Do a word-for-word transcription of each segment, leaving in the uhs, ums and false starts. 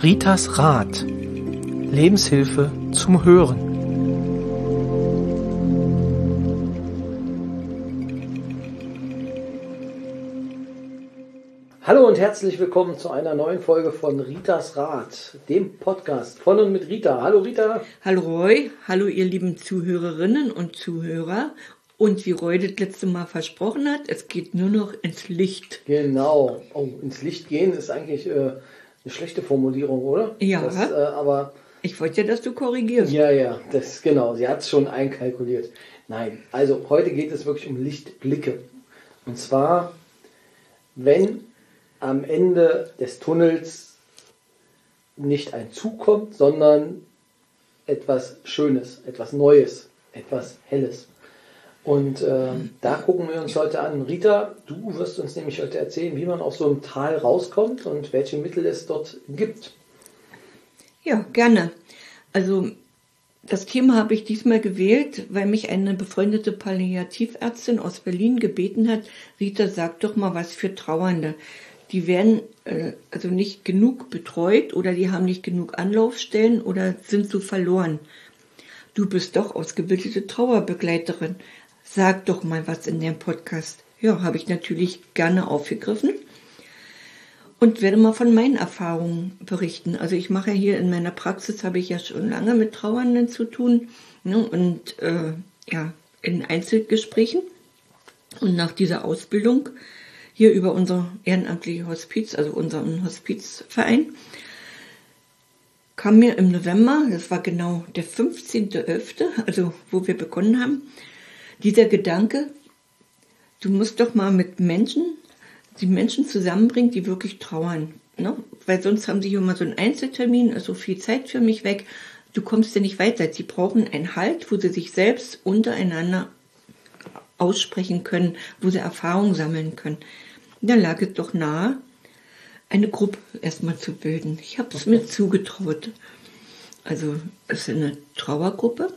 Ritas Rat. Lebenshilfe zum Hören. Hallo und herzlich willkommen zu einer neuen Folge von Ritas Rat, dem Podcast von und mit Rita. Hallo Rita. Hallo Roy, hallo ihr lieben Zuhörerinnen und Zuhörer. Und wie Roy das letzte Mal versprochen hat, es geht nur noch ins Licht. Genau. Oh, ins Licht gehen ist eigentlich äh, eine schlechte Formulierung, oder? Ja. Das, äh, aber ich wollte ja, dass du korrigierst. Ja, ja, das genau. Sie hat es schon einkalkuliert. Nein, also heute geht es wirklich um Lichtblicke. Und zwar, wenn am Ende des Tunnels nicht ein Zug kommt, sondern etwas Schönes, etwas Neues, etwas Helles. Und äh, da gucken wir uns heute an. Rita, du wirst uns nämlich heute erzählen, wie man aus so einem Tal rauskommt und welche Mittel es dort gibt. Ja, gerne. Also das Thema habe ich diesmal gewählt, weil mich eine befreundete Palliativärztin aus Berlin gebeten hat, Rita, sag doch mal was für Trauernde. Die werden äh, also nicht genug betreut oder die haben nicht genug Anlaufstellen oder sind so verloren. Du bist doch ausgebildete Trauerbegleiterin. Sag doch mal was in dem Podcast. Ja, habe ich natürlich gerne aufgegriffen und werde mal von meinen Erfahrungen berichten. Also ich mache hier in meiner Praxis, habe ich ja schon lange mit Trauernden zu tun, ne, und äh, ja, in Einzelgesprächen. Und nach dieser Ausbildung hier über unser ehrenamtliche Hospiz, also unseren Hospizverein, kam mir im November, das war genau der fünfzehnten elften, also wo wir begonnen haben, dieser Gedanke, du musst doch mal mit Menschen, die Menschen zusammenbringen, die wirklich trauern. Ne? Weil sonst haben sie hier mal so einen Einzeltermin, also viel Zeit für mich weg. Du kommst ja nicht weiter. Sie brauchen einen Halt, wo sie sich selbst untereinander aussprechen können, wo sie Erfahrung sammeln können. Da lag es doch nahe, eine Gruppe erstmal zu bilden. Ich habe es mir zugetraut. Also es ist eine Trauergruppe.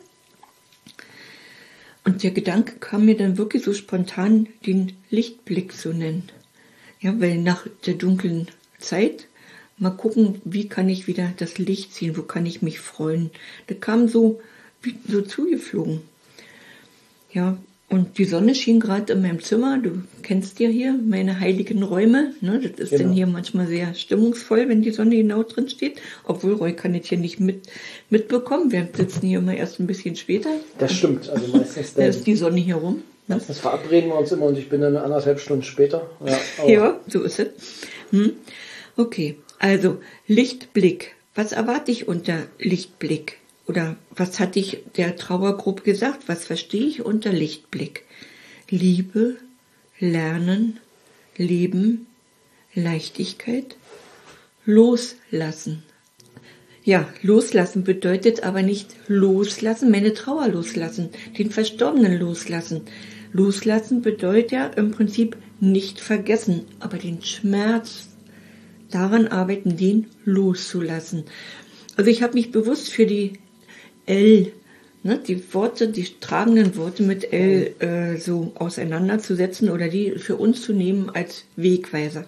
Und der Gedanke kam mir dann wirklich so spontan, den Lichtblick zu nennen. Ja, weil nach der dunklen Zeit mal gucken, wie kann ich wieder das Licht ziehen, wo kann ich mich freuen. Das kam so, wie, so zugeflogen. Ja, und die Sonne schien gerade in meinem Zimmer. Du kennst ja hier meine heiligen Räume. Ne? Das ist genau. Dann hier manchmal sehr stimmungsvoll, wenn die Sonne genau drin steht. Obwohl, Roy kann jetzt hier nicht mit, mitbekommen. Wir sitzen hier immer erst ein bisschen später. Das stimmt. Also meistens da ist die Sonne hier rum. Ne? Meistens verabreden wir uns immer und ich bin dann anderthalb Stunden später. Ja, ja, so ist es. Hm. Okay, also Lichtblick. Was erwarte ich unter Lichtblick? Oder was hat dich der Trauergruppe gesagt? Was verstehe ich unter Lichtblick? Liebe, Lernen, Leben, Leichtigkeit, Loslassen. Ja, loslassen bedeutet aber nicht loslassen, meine Trauer loslassen, den Verstorbenen loslassen. Loslassen bedeutet ja im Prinzip nicht vergessen, aber den Schmerz, daran arbeiten, den loszulassen. Also ich habe mich bewusst für die L, ne, die Worte, die tragenden Worte mit L äh, so auseinanderzusetzen oder die für uns zu nehmen als Wegweiser.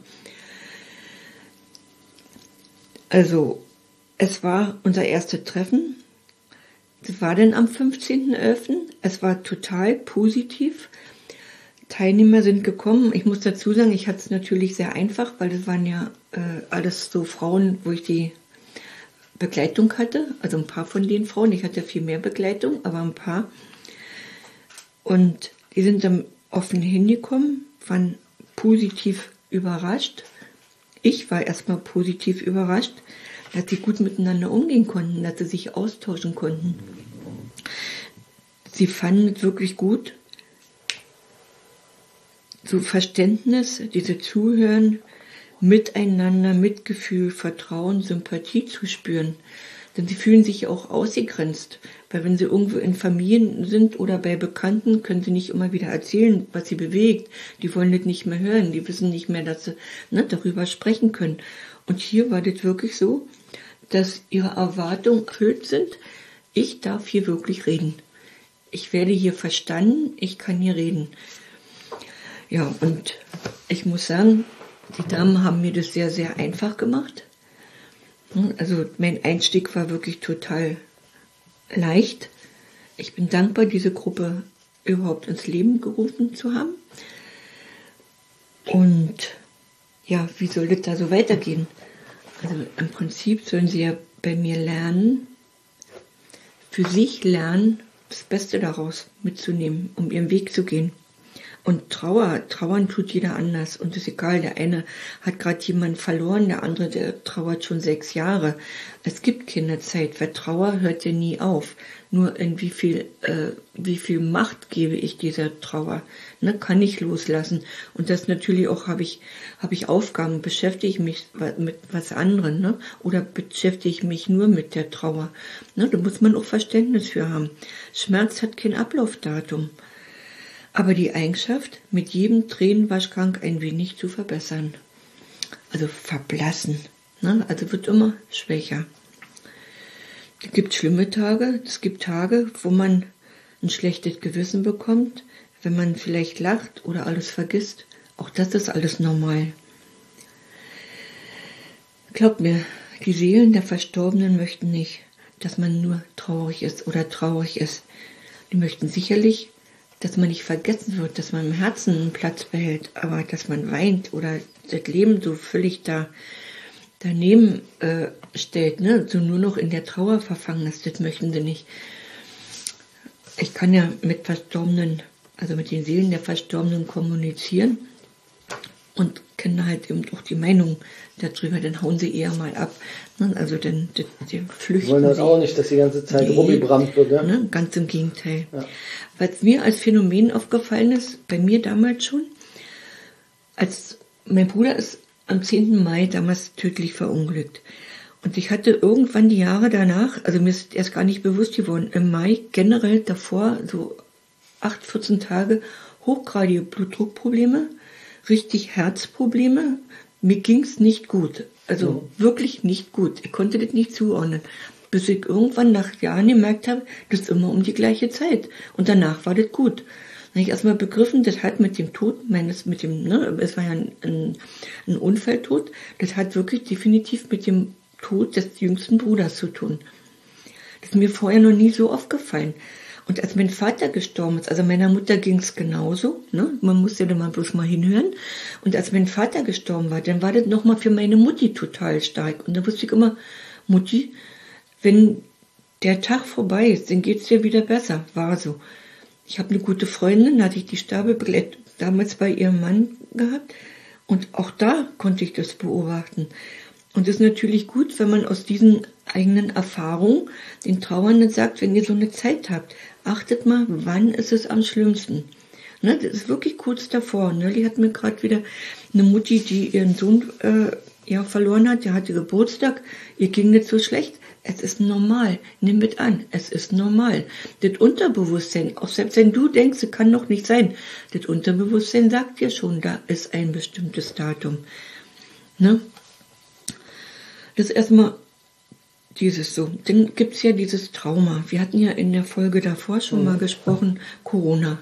Also, es war unser erstes Treffen. Das war dann am fünfzehnten elften Es war total positiv. Teilnehmer sind gekommen. Ich muss dazu sagen, ich hatte es natürlich sehr einfach, weil das waren ja äh, alles so Frauen, wo ich die Begleitung hatte, also ein paar von den Frauen, ich hatte viel mehr Begleitung, aber ein paar. Und die sind dann offen hingekommen, waren positiv überrascht. Ich war erstmal positiv überrascht, dass sie gut miteinander umgehen konnten, dass sie sich austauschen konnten. Sie fanden es wirklich gut, so Verständnis, diese Zuhören, Miteinander, Mitgefühl, Vertrauen, Sympathie zu spüren. Denn sie fühlen sich auch ausgegrenzt. Weil wenn sie irgendwo in Familien sind oder bei Bekannten, können sie nicht immer wieder erzählen, was sie bewegt. Die wollen das nicht mehr hören. Die wissen nicht mehr, dass sie ne, darüber sprechen können. Und hier war das wirklich so, dass ihre Erwartungen erfüllt sind. Ich darf hier wirklich reden. Ich werde hier verstanden. Ich kann hier reden. Ja, und ich muss sagen, die Damen haben mir das sehr, sehr einfach gemacht. Also mein Einstieg war wirklich total leicht. Ich bin dankbar, diese Gruppe überhaupt ins Leben gerufen zu haben. Und ja, wie soll das da so weitergehen? Also im Prinzip sollen sie ja bei mir lernen, für sich lernen, das Beste daraus mitzunehmen, um ihren Weg zu gehen. Und Trauer, trauern tut jeder anders. Und es ist egal, der eine hat gerade jemanden verloren, der andere, der trauert schon sechs Jahre. Es gibt keine Zeit, weil Trauer hört ja nie auf. Nur in wie viel, äh, wie viel Macht gebe ich dieser Trauer? Ne, kann ich loslassen. Und das natürlich auch, habe ich, habe ich Aufgaben, beschäftige ich mich mit was anderem, ne? Oder beschäftige ich mich nur mit der Trauer. Ne, da muss man auch Verständnis für haben. Schmerz hat kein Ablaufdatum. Aber die Eigenschaft, mit jedem Tränenwaschgang ein wenig zu verbessern. Also verblassen. Ne? Also wird immer schwächer. Es gibt schlimme Tage, es gibt Tage, wo man ein schlechtes Gewissen bekommt, wenn man vielleicht lacht oder alles vergisst. Auch das ist alles normal. Glaubt mir, die Seelen der Verstorbenen möchten nicht, dass man nur traurig ist oder traurig ist. Die möchten sicherlich, dass man nicht vergessen wird, dass man im Herzen einen Platz behält, aber dass man weint oder das Leben so völlig da daneben äh, stellt, ne, so nur noch in der Trauer verfangen ist, das möchten sie nicht. Ich kann ja mit Verstorbenen, also mit den Seelen der Verstorbenen kommunizieren und kenne halt eben auch die Meinung darüber, dann hauen sie eher mal ab. Ne? Also dann, dann, dann flüchten sie. Wollen das sie. auch nicht, dass die ganze Zeit Nee, rumgebrannt wird, ne? ne? Ganz im Gegenteil. Ja. Was mir als Phänomen aufgefallen ist, bei mir damals schon, als mein Bruder ist am zehnten Mai damals tödlich verunglückt. Und ich hatte irgendwann die Jahre danach, also mir ist erst gar nicht bewusst geworden, im Mai generell davor so acht, vierzehn Tage hochgradige Blutdruckprobleme, richtig Herzprobleme. Mir ging's nicht gut. Also mhm. wirklich nicht gut. Ich konnte das nicht zuordnen. Bis ich irgendwann nach Jahren gemerkt habe, das ist immer um die gleiche Zeit. Und danach war das gut. Dann habe ich erstmal begriffen, das hat mit dem Tod meines, mit dem, ne, es war ja ein, ein, ein Unfalltod, das hat wirklich definitiv mit dem Tod des jüngsten Bruders zu tun. Das ist mir vorher noch nie so aufgefallen. Und als mein Vater gestorben ist, also meiner Mutter ging es genauso, ne? Man muss ja da mal bloß mal hinhören. Und als mein Vater gestorben war, dann war das nochmal für meine Mutti total stark. Und da wusste ich immer, Mutti, wenn der Tag vorbei ist, dann geht's dir wieder besser. War so. Ich habe eine gute Freundin, da hatte ich die Sterbebegleitung damals bei ihrem Mann gehabt. Und auch da konnte ich das beobachten. Und es ist natürlich gut, wenn man aus diesen eigenen Erfahrungen den Trauernden sagt, wenn ihr so eine Zeit habt, achtet mal, wann ist es am schlimmsten. Ne, das ist wirklich kurz davor. Ne? Die hat mir gerade wieder eine Mutti, die ihren Sohn äh, ja, verloren hat, der hatte Geburtstag, ihr ging nicht so schlecht. Es ist normal, nimm mit an, es ist normal. Das Unterbewusstsein, auch selbst wenn du denkst, es kann noch nicht sein, das Unterbewusstsein sagt dir schon, da ist ein bestimmtes Datum. Ne? Das ist erstmal dieses so. Dann gibt es ja dieses Trauma. Wir hatten ja in der Folge davor schon mhm. mal gesprochen, Corona.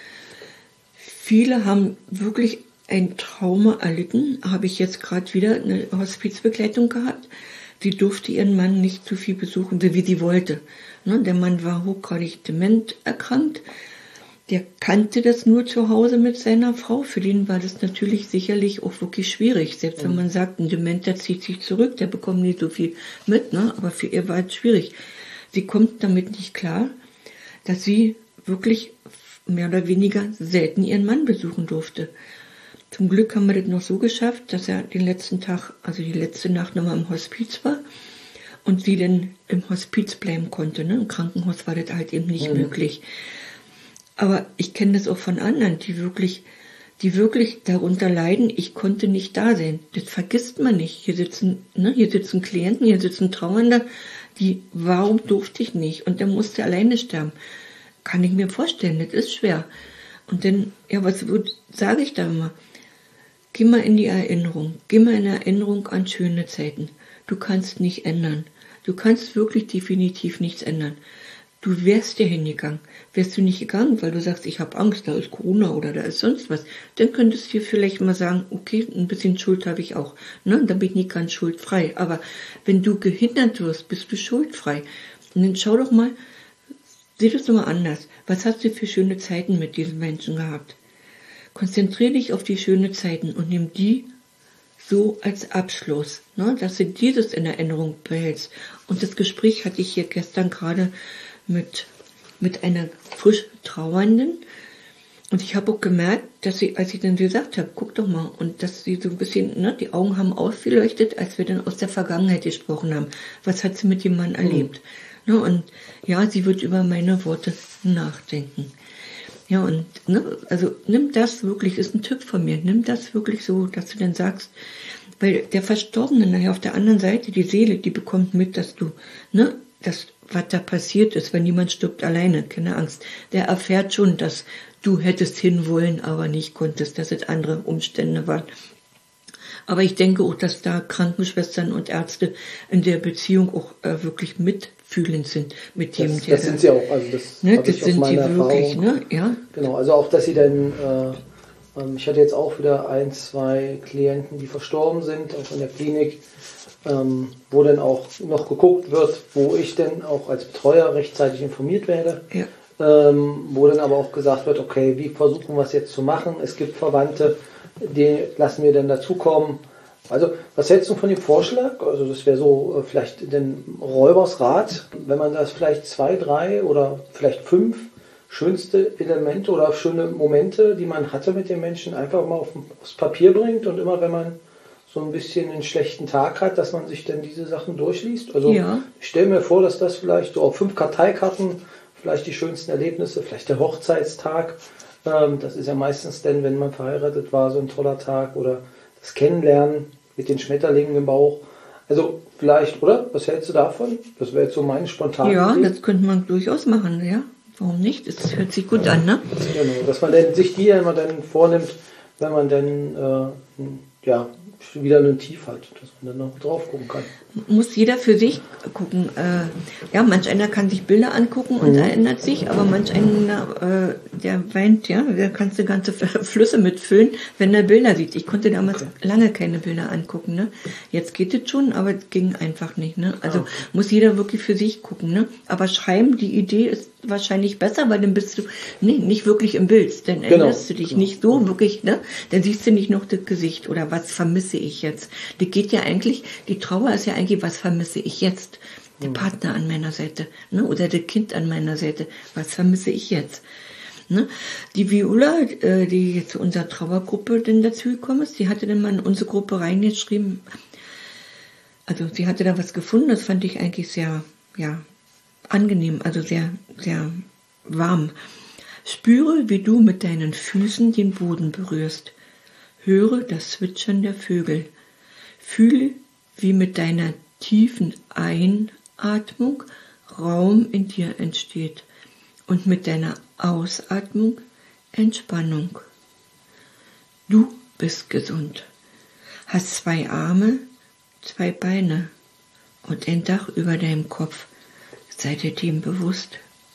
Viele haben wirklich ein Trauma erlitten. Habe ich jetzt gerade wieder eine Hospizbegleitung gehabt. Sie durfte ihren Mann nicht zu viel besuchen, wie sie wollte. Ne, der Mann war hochgradig dement erkrankt. Der kannte das nur zu Hause mit seiner Frau. Für den war das natürlich sicherlich auch wirklich schwierig. Selbst wenn man sagt, ein Dementer zieht sich zurück, der bekommt nicht so viel mit. Ne? Aber für ihr war es schwierig. Sie kommt damit nicht klar, dass sie wirklich mehr oder weniger selten ihren Mann besuchen durfte. Zum Glück haben wir das noch so geschafft, dass er den letzten Tag, also die letzte Nacht nochmal im Hospiz war und sie dann im Hospiz bleiben konnte. Ne? Im Krankenhaus war das halt eben nicht mhm. möglich. Aber ich kenne das auch von anderen, die wirklich, die wirklich darunter leiden, ich konnte nicht da sein. Das vergisst man nicht. Hier sitzen, ne, hier sitzen Klienten, hier sitzen Trauernde, die, warum durfte ich nicht? Und der musste alleine sterben. Kann ich mir vorstellen, das ist schwer. Und dann, ja, was sage ich da immer? Geh mal in die Erinnerung. Geh mal in Erinnerung an schöne Zeiten. Du kannst nicht ändern. Du kannst wirklich definitiv nichts ändern. Du wärst ja hingegangen. Wärst du nicht gegangen, weil du sagst, ich habe Angst, da ist Corona oder da ist sonst was, dann könntest du dir vielleicht mal sagen, okay, ein bisschen Schuld habe ich auch. Ne? Dann bin ich nicht ganz schuldfrei. Aber wenn du gehindert wirst, bist du schuldfrei. Und dann schau doch mal, sieh das doch mal anders. Was hast du für schöne Zeiten mit diesen Menschen gehabt? Konzentriere dich auf die schönen Zeiten und nimm die so als Abschluss, ne? Dass du dieses in Erinnerung behältst. Und das Gespräch hatte ich hier gestern gerade mit, mit einer frisch Trauernden. Und ich habe auch gemerkt, dass sie, als ich dann gesagt habe, guck doch mal, und dass sie so ein bisschen, ne, die Augen haben ausgeleuchtet, als wir dann aus der Vergangenheit gesprochen haben. Was hat sie mit dem Mann erlebt? Mhm. Ne, und ja, sie wird über meine Worte nachdenken. Ja, und ne, also nimm das wirklich, ist ein Tipp von mir, nimm das wirklich so, dass du dann sagst, weil der Verstorbene nachher auf der anderen Seite, die Seele, die bekommt mit, dass du, ne, das, was da passiert ist, wenn jemand stirbt alleine, keine Angst, der erfährt schon, dass du hättest hinwollen, aber nicht konntest, dass es andere Umstände waren. Aber ich denke auch, dass da Krankenschwestern und Ärzte in der Beziehung auch äh, wirklich mitfühlend sind mit dem, das, der das sind sie auch, also das, ne, das das sind die wirklich, ne, ja. Genau, also auch, dass sie dann, äh, ähm, ich hatte jetzt auch wieder ein, zwei Klienten, die verstorben sind, auch in der Klinik, ähm, wo dann auch noch geguckt wird, wo ich dann auch als Betreuer rechtzeitig informiert werde. Ja. Ähm, wo dann aber auch gesagt wird, okay, wie versuchen wir es jetzt zu machen? Es gibt Verwandte, die lassen wir dann dazukommen. Also, was hältst du von dem Vorschlag? Also, das wäre so äh, vielleicht den Räubersrat, wenn man das vielleicht zwei, drei oder vielleicht fünf schönste Elemente oder schöne Momente, die man hatte mit den Menschen, einfach mal auf, aufs Papier bringt und immer, wenn man so ein bisschen einen schlechten Tag hat, dass man sich dann diese Sachen durchliest. Also, ja. Ich stelle mir vor, dass das vielleicht so auf fünf Karteikarten, vielleicht die schönsten Erlebnisse, vielleicht der Hochzeitstag. Ähm, das ist ja meistens dann, wenn man verheiratet war, so ein toller Tag. Oder das Kennenlernen mit den Schmetterlingen im Bauch. Also vielleicht, oder? Was hältst du davon? Das wäre jetzt so meine spontane Ja, Idee. Das könnte man durchaus machen, ja. Warum nicht? Das hört sich gut an, ne? Genau, dass man dann sich die ja immer dann vornimmt, wenn man dann äh, ja, wieder einen Tief hat, dass man dann noch drauf gucken kann. Muss jeder für sich gucken. Äh, ja, manch einer kann sich Bilder angucken und mhm. erinnert sich, aber manch einer, äh, der weint, ja, der kannst du ganze Flüsse mitfüllen, wenn er Bilder sieht. Ich konnte damals okay. lange keine Bilder angucken, ne? Jetzt geht es schon, aber es ging einfach nicht, ne? Also okay. muss jeder wirklich für sich gucken, ne? Aber schreiben, die Idee ist wahrscheinlich besser, weil dann bist du nee, nicht wirklich im Bild, dann erinnerst genau. du dich genau. nicht so wirklich, ne? Dann siehst du nicht noch das Gesicht oder was vermisse ich jetzt. Das geht ja eigentlich, die Trauer ist ja eigentlich, was vermisse ich jetzt? Der Partner an meiner Seite, ne? Oder das Kind an meiner Seite, was vermisse ich jetzt? Ne? Die Viola, äh, die zu unserer Trauergruppe denn dazu gekommen ist, die hatte dann mal in unsere Gruppe reingeschrieben, also sie hatte da was gefunden, das fand ich eigentlich sehr, ja, angenehm, also sehr, sehr warm. Spüre, wie du mit deinen Füßen den Boden berührst. Höre das Zwitschern der Vögel. Fühle, wie mit deiner tiefen Einatmung Raum in dir entsteht und mit deiner Ausatmung Entspannung. Du bist gesund, hast zwei Arme, zwei Beine und ein Dach über deinem Kopf. Sei dir dem bewusst.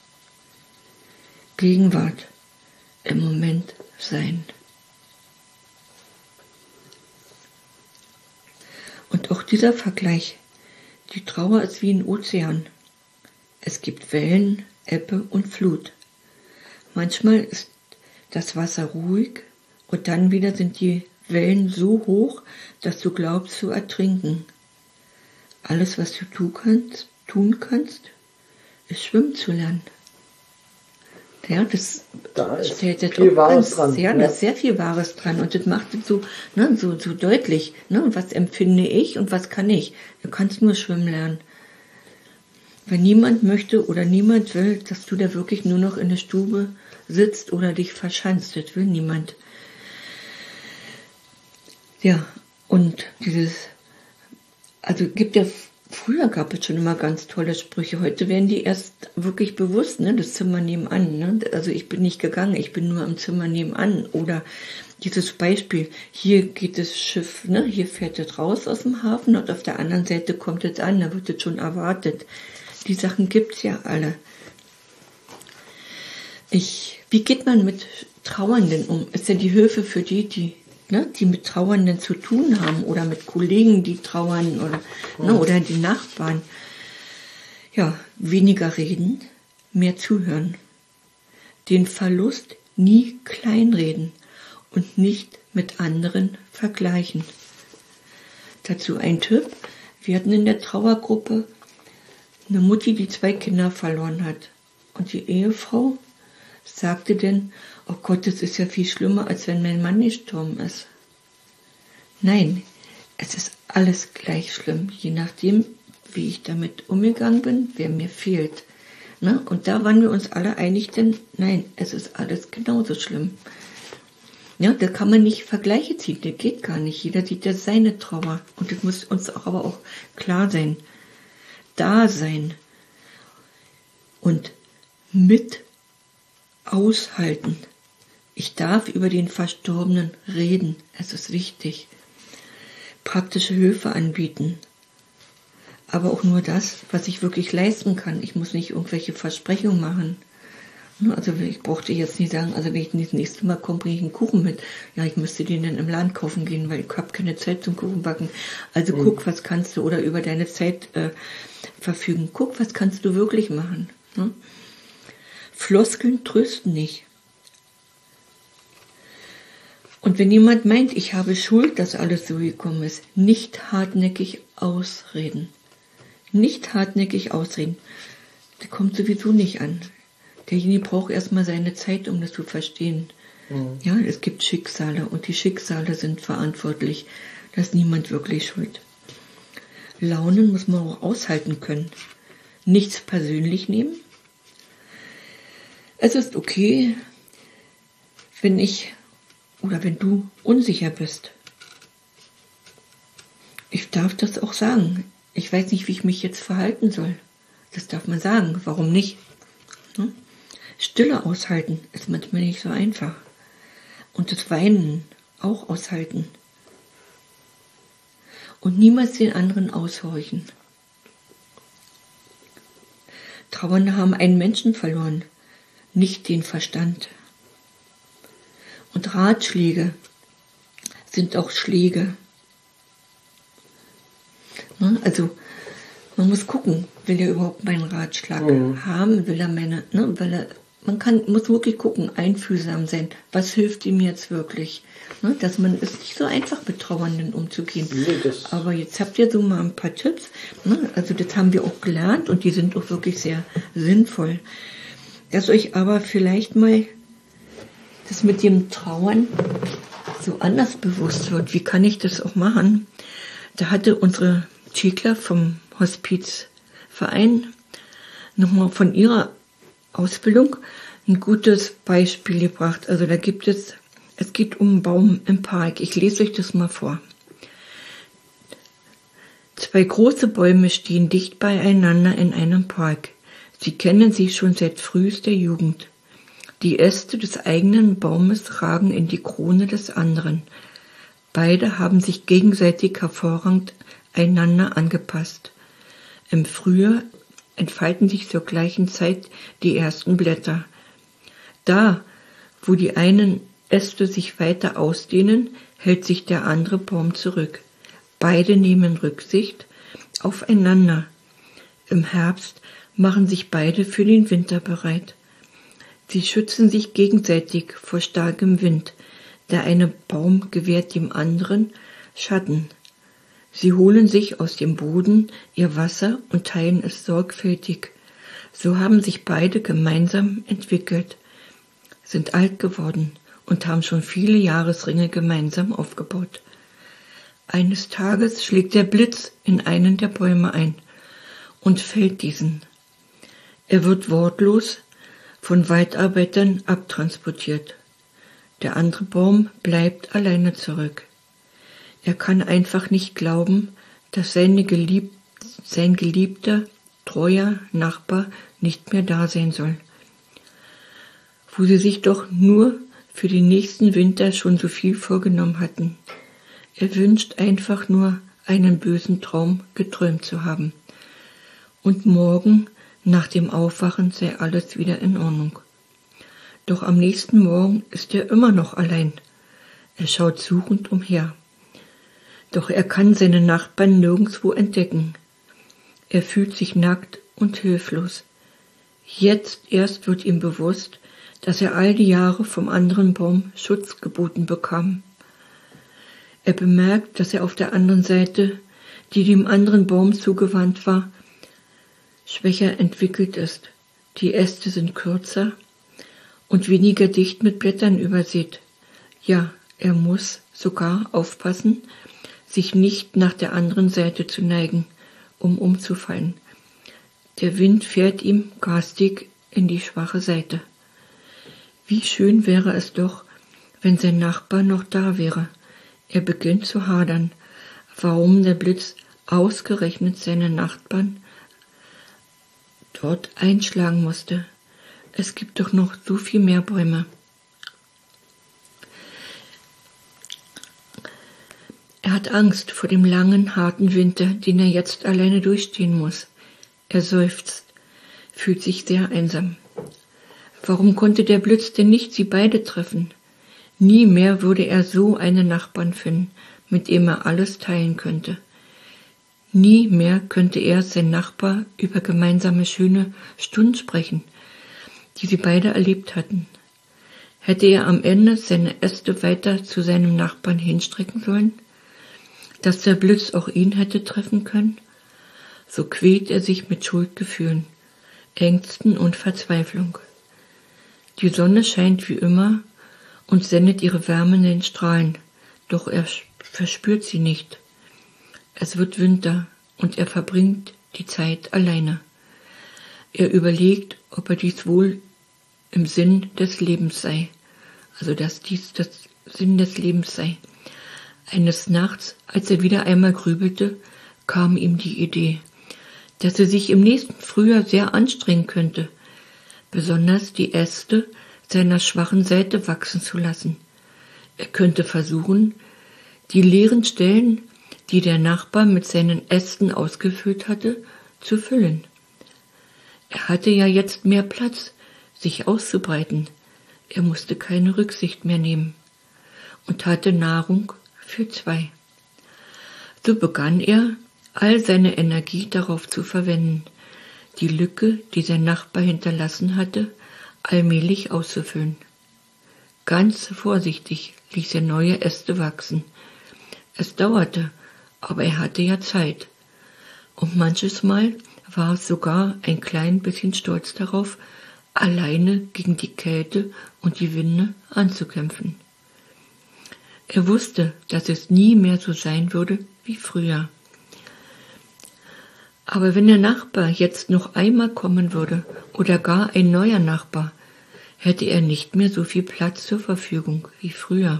Gegenwart, im Moment sein. Und auch dieser Vergleich, die Trauer ist wie ein Ozean. Es gibt Wellen, Ebbe und Flut. Manchmal ist das Wasser ruhig und dann wieder sind die Wellen so hoch, dass du glaubst zu ertrinken. Alles, was du tun kannst, tun kannst, ist schwimmen zu lernen. Ja, das da ist stellt jetzt viel auch Wahres ganz, dran. Ja, Ja, da ist sehr viel Wahres dran und das macht es so, ne, so, so deutlich. Ne, was empfinde ich und was kann ich? Du kannst nur schwimmen lernen. Wenn niemand möchte oder niemand will, dass du da wirklich nur noch in der Stube sitzt oder dich verschanzt, das will niemand. Ja, und dieses, also gibt ja, früher gab es schon immer ganz tolle Sprüche, heute werden die erst wirklich bewusst, ne, das Zimmer nebenan, ne, also ich bin nicht gegangen, ich bin nur im Zimmer nebenan, oder dieses Beispiel, hier geht das Schiff, ne, hier fährt es raus aus dem Hafen und auf der anderen Seite kommt es an, da wird es schon erwartet. Die Sachen gibt's ja alle. Ich, wie geht man mit Trauernden um? Ist ja die Hilfe für die, die, ne, die mit Trauernden zu tun haben oder mit Kollegen, die trauern oder, ja. ne, oder die Nachbarn. Ja, weniger reden, mehr zuhören. Den Verlust nie kleinreden und nicht mit anderen vergleichen. Dazu ein Tipp. Wir hatten in der Trauergruppe eine Mutti, die zwei Kinder verloren hat. Und die Ehefrau sagte denn, oh Gott, das ist ja viel schlimmer, als wenn mein Mann gestorben ist. Nein, es ist alles gleich schlimm, je nachdem, wie ich damit umgegangen bin, wer mir fehlt. Ne? Und da waren wir uns alle einig, denn nein, es ist alles genauso schlimm. Ja, da kann man nicht Vergleiche ziehen, das geht gar nicht. Jeder sieht ja seine Trauer. Und das muss uns auch aber auch klar sein. Da sein und mit aushalten. Ich darf über den Verstorbenen reden, es ist wichtig. Praktische Hilfe anbieten. Aber auch nur das, was ich wirklich leisten kann. Ich muss nicht irgendwelche Versprechungen machen. Also ich brauchte jetzt nicht sagen, also wenn ich das nächste Mal komme, bringe ich einen Kuchen mit. Ja, ich müsste den dann im Laden kaufen gehen, weil ich habe keine Zeit zum Kuchenbacken. Also mhm. guck, was kannst du, oder über deine Zeit äh, verfügen. Guck, was kannst du wirklich machen. Ne? Floskeln trösten nicht. Und wenn jemand meint, ich habe Schuld, dass alles so gekommen ist, nicht hartnäckig ausreden. Nicht hartnäckig ausreden. Das kommt sowieso nicht an. Derjenige braucht erstmal seine Zeit, um das zu verstehen. Mhm. Ja, es gibt Schicksale und die Schicksale sind verantwortlich. Da ist niemand wirklich schuld. Launen muss man auch aushalten können. Nichts persönlich nehmen. Es ist okay, wenn ich oder wenn du unsicher bist. Ich darf das auch sagen. Ich weiß nicht, wie ich mich jetzt verhalten soll. Das darf man sagen. Warum nicht? Hm? Stille aushalten ist manchmal nicht so einfach. Und das Weinen auch aushalten. Und niemals den anderen aushorchen. Trauernde haben einen Menschen verloren, nicht den Verstand. Und Ratschläge sind auch Schläge. Also man muss gucken, will er überhaupt meinen Ratschlag mhm. haben, will er meine, ne, weil er, man kann, muss wirklich gucken, einfühlsam sein, was hilft ihm jetzt wirklich, ne, dass man ist nicht so einfach mit Trauernden umzugehen. Nee, aber jetzt habt ihr so mal ein paar Tipps, ne, also das haben wir auch gelernt und die sind auch wirklich sehr sinnvoll. Dass euch aber vielleicht mal das mit dem Trauern so anders bewusst wird, wie kann ich das auch machen? Da hatte unsere Tschikler vom Hospizverein nochmal von ihrer Ausbildung ein gutes Beispiel gebracht. Also da gibt es, es geht um einen Baum im Park. Ich lese euch das mal vor. Zwei große Bäume stehen dicht beieinander in einem Park. Sie kennen sich schon seit frühester Jugend. Die Äste des eigenen Baumes ragen in die Krone des anderen. Beide haben sich gegenseitig hervorragend einander angepasst. Im Frühjahr entfalten sich zur gleichen Zeit die ersten Blätter. Da, wo die einen Äste sich weiter ausdehnen, hält sich der andere Baum zurück. Beide nehmen Rücksicht aufeinander. Im Herbst machen sich beide für den Winter bereit. Sie schützen sich gegenseitig vor starkem Wind. Der eine Baum gewährt dem anderen Schatten. Sie holen sich aus dem Boden ihr Wasser und teilen es sorgfältig. So haben sich beide gemeinsam entwickelt, sind alt geworden und haben schon viele Jahresringe gemeinsam aufgebaut. Eines Tages schlägt der Blitz in einen der Bäume ein und fällt diesen. Er wird wortlos von Waldarbeitern abtransportiert. Der andere Baum bleibt alleine zurück. Er kann einfach nicht glauben, dass seine Gelieb- sein geliebter, treuer Nachbar nicht mehr da sein soll. Wo sie sich doch nur für den nächsten Winter schon so viel vorgenommen hatten. Er wünscht einfach nur, einen bösen Traum geträumt zu haben. Und morgen, nach dem Aufwachen, sei alles wieder in Ordnung. Doch am nächsten Morgen ist er immer noch allein. Er schaut suchend umher. Doch er kann seine Nachbarn nirgendwo entdecken. Er fühlt sich nackt und hilflos. Jetzt erst wird ihm bewusst, dass er all die Jahre vom anderen Baum Schutz geboten bekam. Er bemerkt, dass er auf der anderen Seite, die dem anderen Baum zugewandt war, schwächer entwickelt ist. Die Äste sind kürzer und weniger dicht mit Blättern übersät. Ja, er muss sogar aufpassen, sich nicht nach der anderen Seite zu neigen, um umzufallen. Der Wind fährt ihm garstig in die schwache Seite. Wie schön wäre es doch, wenn sein Nachbar noch da wäre. Er beginnt zu hadern, warum der Blitz ausgerechnet seine Nachbarn dort einschlagen musste. Es gibt doch noch so viel mehr Bäume. Er hat Angst vor dem langen, harten Winter, den er jetzt alleine durchstehen muss. Er seufzt, fühlt sich sehr einsam. Warum konnte der Blitz denn nicht sie beide treffen? Nie mehr würde er so einen Nachbarn finden, mit dem er alles teilen könnte. Nie mehr könnte er, sein Nachbar, über gemeinsame schöne Stunden sprechen, die sie beide erlebt hatten. Hätte er am Ende seine Äste weiter zu seinem Nachbarn hinstrecken sollen, dass der Blitz auch ihn hätte treffen können? So quält er sich mit Schuldgefühlen, Ängsten und Verzweiflung. Die Sonne scheint wie immer und sendet ihre wärmenden Strahlen, doch er verspürt sie nicht. Es wird Winter und er verbringt die Zeit alleine. Er überlegt, ob er dies wohl im Sinn des Lebens sei, also dass dies das Sinn des Lebens sei. Eines Nachts, als er wieder einmal grübelte, kam ihm die Idee, dass er sich im nächsten Frühjahr sehr anstrengen könnte, besonders die Äste seiner schwachen Seite wachsen zu lassen. Er könnte versuchen, die leeren Stellen, die der Nachbar mit seinen Ästen ausgefüllt hatte, zu füllen. Er hatte ja jetzt mehr Platz, sich auszubreiten. Er musste keine Rücksicht mehr nehmen und hatte Nahrung für zwei. So begann er, all seine Energie darauf zu verwenden, die Lücke, die sein Nachbar hinterlassen hatte, allmählich auszufüllen. Ganz vorsichtig ließ er neue Äste wachsen. Es dauerte, aber er hatte ja Zeit. Und manches Mal war es sogar ein klein bisschen stolz darauf, alleine gegen die Kälte und die Winde anzukämpfen. Er wusste, dass es nie mehr so sein würde wie früher. Aber wenn der Nachbar jetzt noch einmal kommen würde oder gar ein neuer Nachbar, hätte er nicht mehr so viel Platz zur Verfügung wie früher.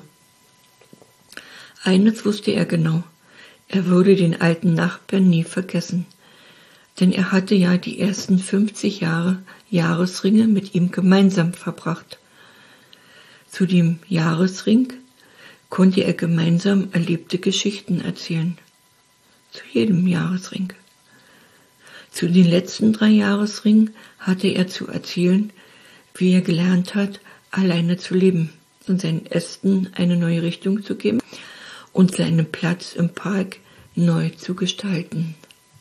Eines wusste er genau, er würde den alten Nachbarn nie vergessen, denn er hatte ja die ersten fünfzig Jahre Jahresringe mit ihm gemeinsam verbracht. Zu dem Jahresring konnte er gemeinsam erlebte Geschichten erzählen. Zu jedem Jahresring. Zu den letzten drei Jahresringen hatte er zu erzählen, wie er gelernt hat, alleine zu leben und seinen Ästen eine neue Richtung zu geben und seinen Platz im Park neu zu gestalten.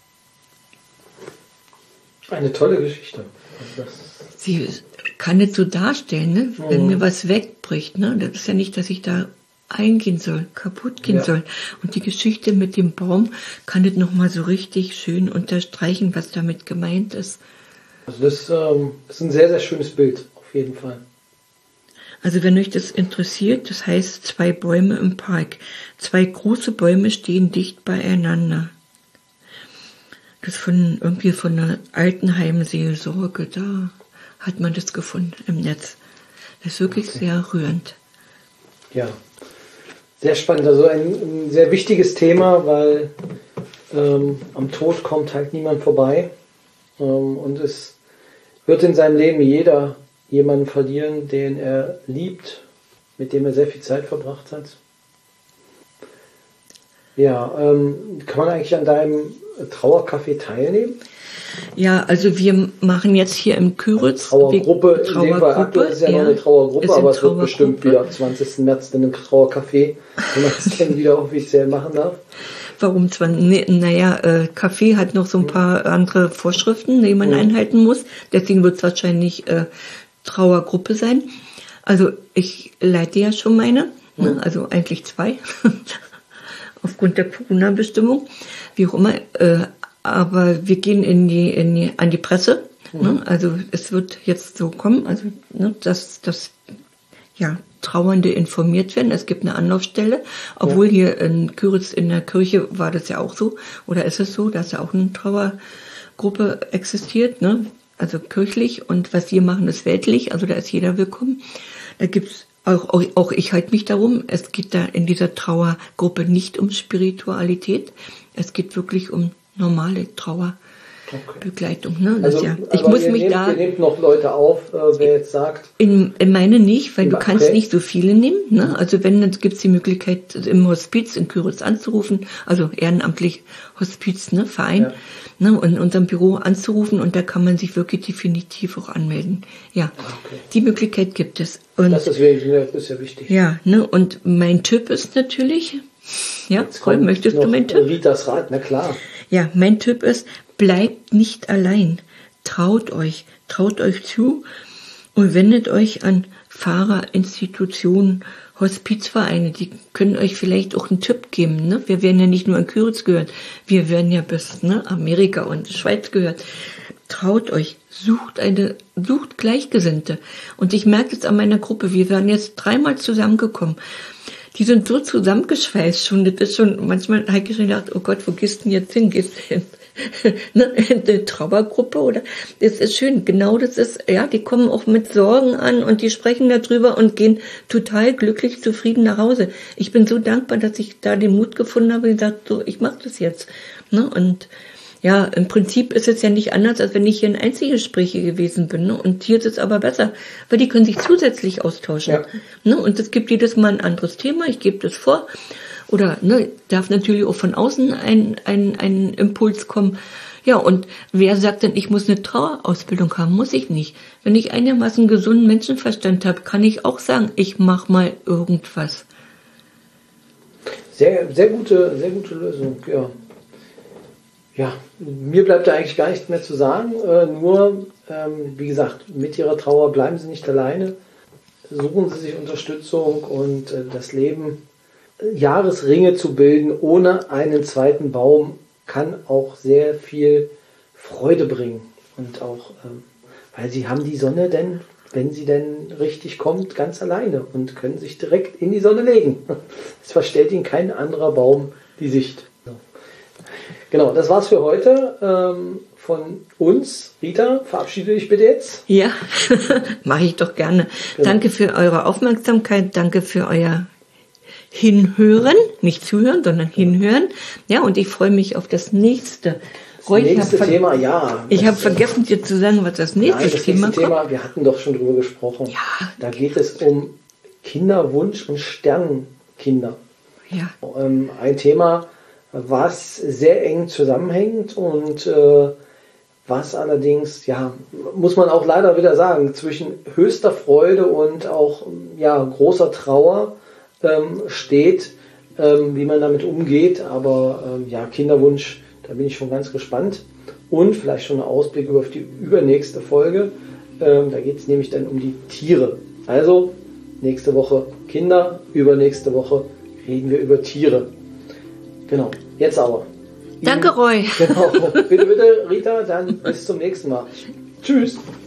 Eine tolle Geschichte. Das Sie kann es so darstellen, ne? Wenn Mhm. mir was wegbricht. Ne? Das ist ja nicht, dass ich da eingehen soll, kaputt gehen Ja. soll. Und die Geschichte mit dem Baum kann das nochmal so richtig schön unterstreichen, was damit gemeint ist. Also das ähm, ist ein sehr, sehr schönes Bild, auf jeden Fall. Also wenn euch das interessiert, das heißt zwei Bäume im Park. Zwei große Bäume stehen dicht beieinander. Das ist von irgendwie von einer Altenheimseelsorge, da hat man das gefunden im Netz. Das ist wirklich Okay. sehr rührend. Ja, sehr spannend. Also ein, ein sehr wichtiges Thema, weil ähm, am Tod kommt halt niemand vorbei. Ähm, und es wird in seinem Leben jeder jemanden verlieren, den er liebt, mit dem er sehr viel Zeit verbracht hat. Ja, ähm, kann man eigentlich an deinem Trauercafé teilnehmen? Ja, also wir machen jetzt hier im Küritz... Trauergruppe, wir, in dem Fall aktuell ist ja, ja noch eine Trauergruppe, aber es wird bestimmt wieder am zwanzigsten März dann im Trauercafé, wenn man es dann wieder offiziell machen darf. Warum zwar? Nee, naja, äh, Café hat noch so ein paar andere Vorschriften, die man mhm. einhalten muss. Deswegen wird es wahrscheinlich äh, Trauergruppe sein. Also ich leite ja schon meine, mhm. ne? Also eigentlich zwei, aufgrund der Corona-Bestimmung, wie auch immer. Äh, aber wir gehen in die, in die, an die Presse. Mhm. Ne? Also es wird jetzt so kommen, also ne, dass das ja Trauernde informiert werden. Es gibt eine Anlaufstelle, obwohl ja. hier in Küritz in der Kirche war das ja auch so, oder ist es so, dass ja auch eine Trauergruppe existiert, ne? Also kirchlich, und was wir machen ist weltlich, also da ist jeder willkommen. Da gibt's auch, auch, auch ich halte mich darum, es geht da in dieser Trauergruppe nicht um Spiritualität, es geht wirklich um normale Trauer. Okay. Begleitung, ne? Das also, ja. Ich muss mich nehmt, da. Ihr nehmt noch Leute auf, äh, wer jetzt sagt. In, in meine nicht, weil du okay. kannst nicht so viele nehmen, ne? Also wenn, dann gibt es die Möglichkeit, im Hospiz in Küritz anzurufen, also ehrenamtlich Hospiz, ne? Verein, ja. ne? Und in unserem Büro anzurufen, und da kann man sich wirklich definitiv auch anmelden. Ja, okay. Die Möglichkeit gibt es. Und das ist, das ist ja wichtig. Ja, ne? Und mein Tipp ist natürlich, ja, Roy, möchtest du meinen Tipp? Ritas Rat, na klar. Ja, mein Tipp ist, bleibt nicht allein. Traut euch, traut euch zu und wendet euch an Pfarrer, Institutionen, Hospizvereine. Die können euch vielleicht auch einen Tipp geben. Ne? Wir werden ja nicht nur in Küritz gehört, wir werden ja bis ne, Amerika und Schweiz gehört. Traut euch, sucht eine, sucht Gleichgesinnte. Und ich merke jetzt an meiner Gruppe, wir werden jetzt dreimal zusammengekommen. Die sind so zusammengeschweißt schon, das ist schon, manchmal habe ich schon gedacht, oh Gott, wo gehst du denn jetzt hin? Gehst du hin? ne, in eine Trauergruppe oder? Das ist schön, genau das ist, ja, die kommen auch mit Sorgen an und die sprechen darüber und gehen total glücklich, zufrieden nach Hause. Ich bin so dankbar, dass ich da den Mut gefunden habe und gesagt, so, ich mache das jetzt. Ne? Und ja, im Prinzip ist es ja nicht anders, als wenn ich hier in Einzelgespräche gewesen bin. Ne? Und hier ist es aber besser, weil die können sich zusätzlich austauschen. Ja. Ne? Und es gibt jedes Mal ein anderes Thema, ich gebe das vor. Oder ne, darf natürlich auch von außen ein, ein, ein Impuls kommen. Ja, und wer sagt denn, ich muss eine Trauerausbildung haben? Muss ich nicht. Wenn ich einigermaßen gesunden Menschenverstand habe, kann ich auch sagen, ich mache mal irgendwas. Sehr, sehr gute, sehr gute Lösung, ja. Ja, mir bleibt da eigentlich gar nichts mehr zu sagen. Äh, nur, ähm, wie gesagt, mit Ihrer Trauer bleiben Sie nicht alleine. Suchen Sie sich Unterstützung, und äh, das Leben, äh, Jahresringe zu bilden ohne einen zweiten Baum, kann auch sehr viel Freude bringen. Und auch, ähm, weil Sie haben die Sonne denn, wenn sie denn richtig kommt, ganz alleine und können sich direkt in die Sonne legen. Es verstellt Ihnen kein anderer Baum die Sicht. Genau, das war's für heute ähm, von uns. Rita, verabschiede dich bitte jetzt. Ja, mache ich doch gerne. Genau. Danke für eure Aufmerksamkeit, danke für euer Hinhören, nicht zuhören, sondern hinhören. Ja, und ich freue mich auf das nächste. Das nächste Thema, ja. Ich habe vergessen, dir zu sagen, was das nächste Nein, das Thema nächste Thema, wir hatten doch schon drüber gesprochen. Ja. Da geht es um Kinderwunsch und Sternkinder. Ja. Ähm, ein Thema, was sehr eng zusammenhängt und äh, was allerdings, ja, muss man auch leider wieder sagen, zwischen höchster Freude und auch ja, großer Trauer ähm, steht, ähm, wie man damit umgeht. Aber ähm, ja, Kinderwunsch, da bin ich schon ganz gespannt. Und vielleicht schon ein Ausblick über die übernächste Folge. Ähm, da geht es nämlich dann um die Tiere. Also nächste Woche Kinder, übernächste Woche reden wir über Tiere. Genau, jetzt aber. Danke, Roy. Genau, bitte, bitte, Rita, dann bis zum nächsten Mal. Tschüss.